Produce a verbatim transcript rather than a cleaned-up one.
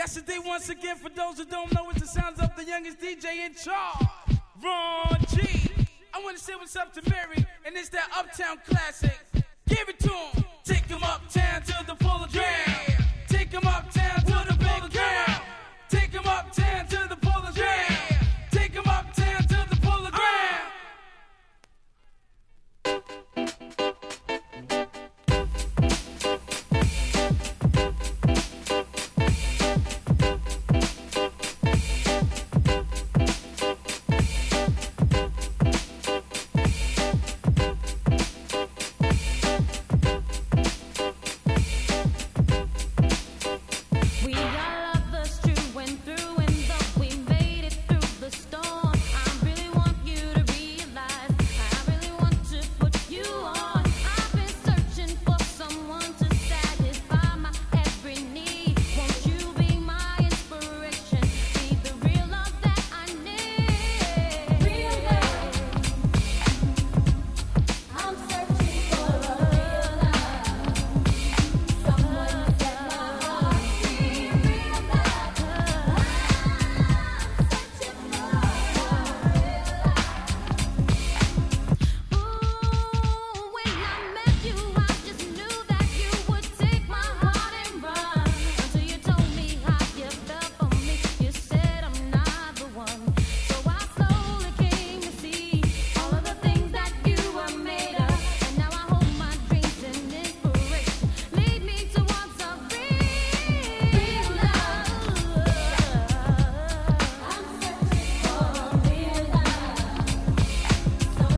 Yesterday, once again, for those who don't know, it's the sounds of the youngest D J in charge, Ron G. I want to say what's up to Mary, and it's that Uptown classic. Give it to him. Take him uptown to the full of jam.